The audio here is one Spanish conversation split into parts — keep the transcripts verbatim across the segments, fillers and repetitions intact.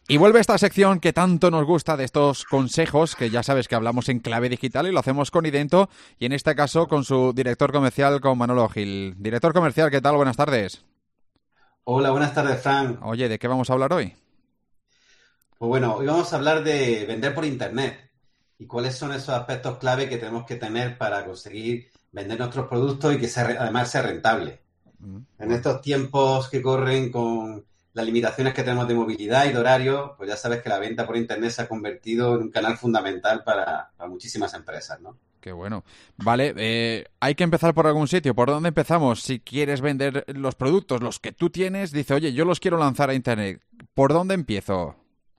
Y vuelve esta sección que tanto nos gusta de estos consejos, que ya sabes que hablamos en clave digital y lo hacemos con Idento, y en este caso con su director comercial, con Manolo Gil. Director comercial, ¿qué tal? Buenas tardes. Hola, buenas tardes, Fran. Oye, ¿de qué vamos a hablar hoy? Pues bueno, hoy vamos a hablar de vender por Internet y cuáles son esos aspectos clave que tenemos que tener para conseguir vender nuestros productos y que sea, re- además sea rentable. Mm, En Bueno, estos tiempos que corren con las limitaciones que tenemos de movilidad y de horario, pues ya sabes que la venta por Internet se ha convertido en un canal fundamental para, para muchísimas empresas, ¿no? qué bueno. Vale, eh, hay que empezar por algún sitio. ¿Por dónde empezamos? Si quieres vender los productos, los que tú tienes, dice, oye, yo los quiero lanzar a Internet. ¿Por dónde empiezo?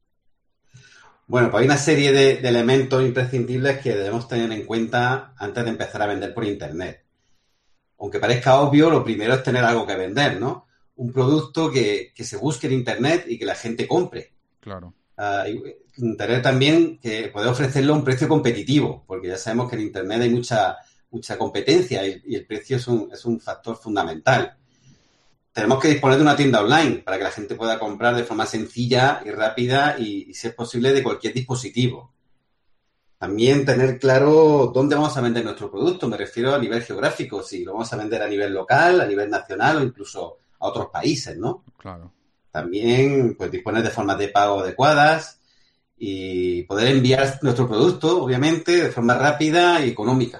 Bueno, pues hay una serie de, de elementos imprescindibles que debemos tener en cuenta antes de empezar a vender por Internet. Aunque parezca obvio, lo primero es tener algo que vender, ¿no? Un producto que, que se busque en Internet y que la gente compre. Claro. Uh, y tener también que poder ofrecerlo a un precio competitivo, porque ya sabemos que en Internet hay mucha, mucha competencia y, y el precio es un, es un factor fundamental. Tenemos que disponer de una tienda online para que la gente pueda comprar de forma sencilla y rápida y, y si es posible, de cualquier dispositivo. También tener claro dónde vamos a vender nuestro producto. Me refiero a nivel geográfico, si lo vamos a vender a nivel local, a nivel nacional o incluso a otros países, ¿no? Claro. También, pues, disponer de formas de pago adecuadas y poder enviar nuestro producto, obviamente, de forma rápida y económica.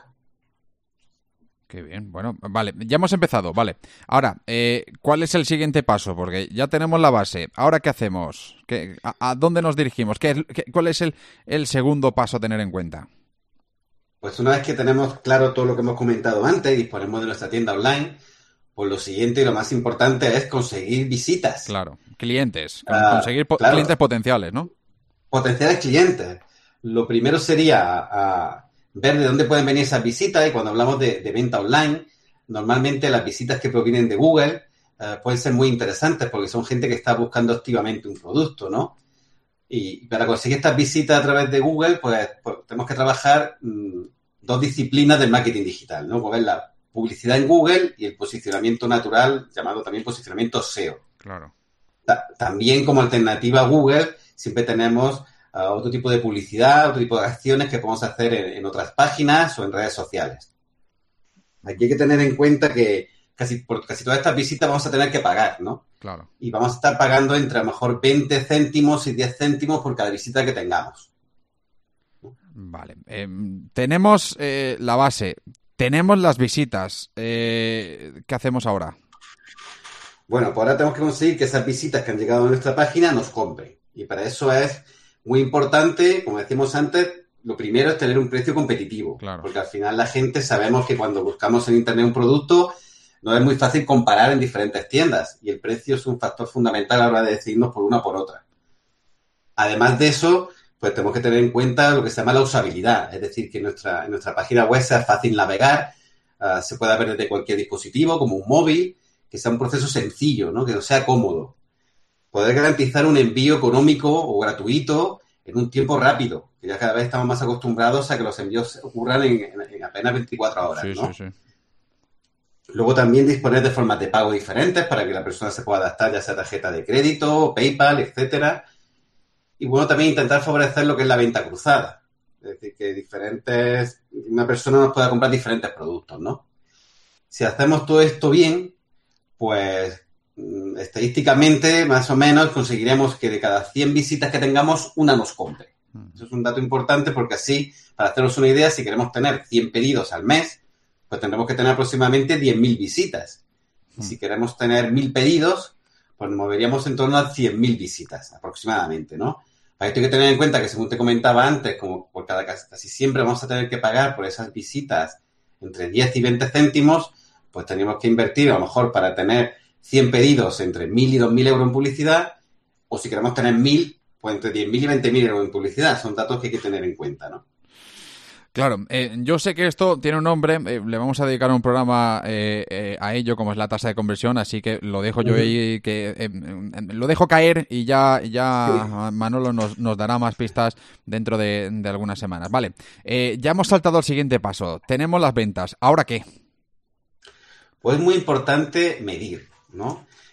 Qué bien, bueno, vale, ya hemos empezado, vale. Ahora, eh, ¿cuál es el siguiente paso? Porque ya tenemos la base. ¿Ahora qué hacemos? ¿Qué, a, a dónde nos dirigimos? ¿Qué, qué- cuál es el, el segundo paso a tener en cuenta? Pues una vez que tenemos claro todo lo que hemos comentado antes y disponemos de nuestra tienda online, pues lo siguiente y lo más importante es conseguir visitas. Claro, clientes, con, Uh, conseguir po- clientes claro, potenciales, ¿no? potenciales clientes. Lo primero sería uh, ver de dónde pueden venir esas visitas y cuando hablamos de, de venta online, normalmente las visitas que provienen de Google uh, pueden ser muy interesantes porque son gente que está buscando activamente un producto, ¿no? Y para conseguir estas visitas a través de Google, pues, pues tenemos que trabajar mmm, dos disciplinas del marketing digital, ¿no? Pues es la publicidad en Google y el posicionamiento natural, llamado también posicionamiento S E O. Claro. Ta- también como alternativa a Google, siempre tenemos uh, otro tipo de publicidad, otro tipo de acciones que podemos hacer en, en otras páginas o en redes sociales. Aquí hay que tener en cuenta que casi por casi todas estas visitas vamos a tener que pagar, ¿no? Claro. Y vamos a estar pagando entre a lo mejor veinte céntimos y diez céntimos por cada visita que tengamos. Vale. Eh, tenemos eh, la base, tenemos las visitas. Eh, ¿qué hacemos ahora? Bueno, pues ahora tenemos que conseguir que esas visitas que han llegado a nuestra página nos compren. Y para eso es muy importante, como decíamos antes, lo primero es tener un precio competitivo. Claro. Porque al final la gente sabemos que cuando buscamos en Internet un producto, no es muy fácil comparar en diferentes tiendas. Y el precio es un factor fundamental a la hora de decidirnos por una o por otra. Además de eso, pues tenemos que tener en cuenta lo que se llama la usabilidad. Es decir, que nuestra, en nuestra página web sea fácil navegar, uh, se pueda ver desde cualquier dispositivo, como un móvil, que sea un proceso sencillo, ¿no? Que no sea cómodo. Poder garantizar un envío económico o gratuito en un tiempo rápido, que ya cada vez estamos más acostumbrados a que los envíos ocurran en, en, en apenas veinticuatro horas, Sí, sí, ¿no? sí. Luego también disponer de formas de pago diferentes para que la persona se pueda adaptar, ya sea tarjeta de crédito, PayPal, etcétera. Y bueno, también intentar favorecer lo que es la venta cruzada. Es decir, que diferentes, una persona nos pueda comprar diferentes productos, ¿no? Si hacemos todo esto bien, pues estadísticamente, más o menos, conseguiremos que de cada cien visitas que tengamos, una nos compre. Eso es un dato importante porque así, para haceros una idea, si queremos tener cien pedidos al mes, pues tendremos que tener aproximadamente diez mil visitas. Y si queremos tener mil pedidos, pues nos moveríamos en torno a cien mil visitas aproximadamente, ¿no? Para esto hay que tener en cuenta que, según te comentaba antes, como por cada casi siempre vamos a tener que pagar por esas visitas entre diez y veinte céntimos, pues tenemos que invertir a lo mejor para tener cien pedidos entre mil y dos mil euros en publicidad, o si queremos tener mil, pues entre diez mil y veinte mil euros en publicidad. Son datos que hay que tener en cuenta, ¿no? Claro, eh, yo sé que esto tiene un nombre, eh, le vamos a dedicar un programa eh, eh, a ello, como es la tasa de conversión, así que lo dejo yo Uh-huh. ahí, que eh, eh, lo dejo caer y ya, Sí. ya Manolo nos, nos dará más pistas dentro de, de algunas semanas. Vale, eh, ya hemos saltado al siguiente paso, tenemos las ventas, ¿ahora qué? Pues es muy importante medir, ¿no?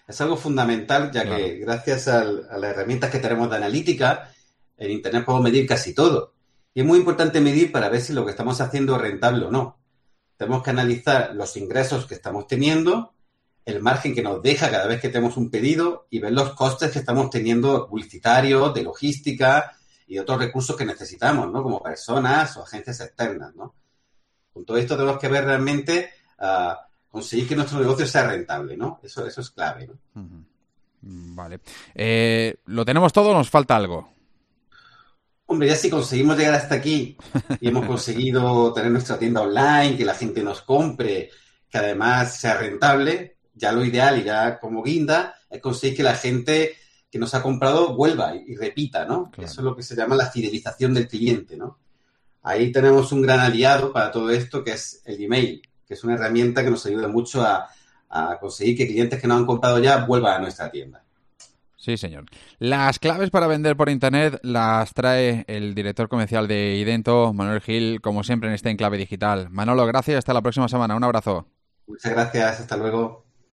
Es algo fundamental, ya Claro. que gracias al, a las herramientas que tenemos de analítica, en Internet podemos medir casi todo. Y es muy importante medir para ver si lo que estamos haciendo es rentable o no. Tenemos que analizar los ingresos que estamos teniendo, el margen que nos deja cada vez que tenemos un pedido y ver los costes que estamos teniendo publicitarios, de logística y otros recursos que necesitamos, ¿no? Como personas o agencias externas, ¿no? Con todo esto tenemos que ver realmente uh, conseguir que nuestro negocio sea rentable, ¿no? Eso, eso es clave, ¿no? Uh-huh. Vale. Eh, ¿Lo tenemos todo o nos falta algo? Hombre, ya si conseguimos llegar hasta aquí y hemos conseguido tener nuestra tienda online, que la gente nos compre, que además sea rentable, ya lo ideal y ya como guinda es conseguir que la gente que nos ha comprado vuelva y, y repita, ¿no? Claro. Eso es lo que se llama la fidelización del cliente, ¿no? Ahí tenemos un gran aliado para todo esto, que es el email, que es una herramienta que nos ayuda mucho a, a conseguir que clientes que no han comprado ya vuelvan a nuestra tienda. Sí, señor. Las claves para vender por Internet las trae el director comercial de Idento, Manuel Gil, como siempre en este Enclave Digital. Manolo, gracias. Hasta la próxima semana. Un abrazo. Muchas gracias. Hasta luego.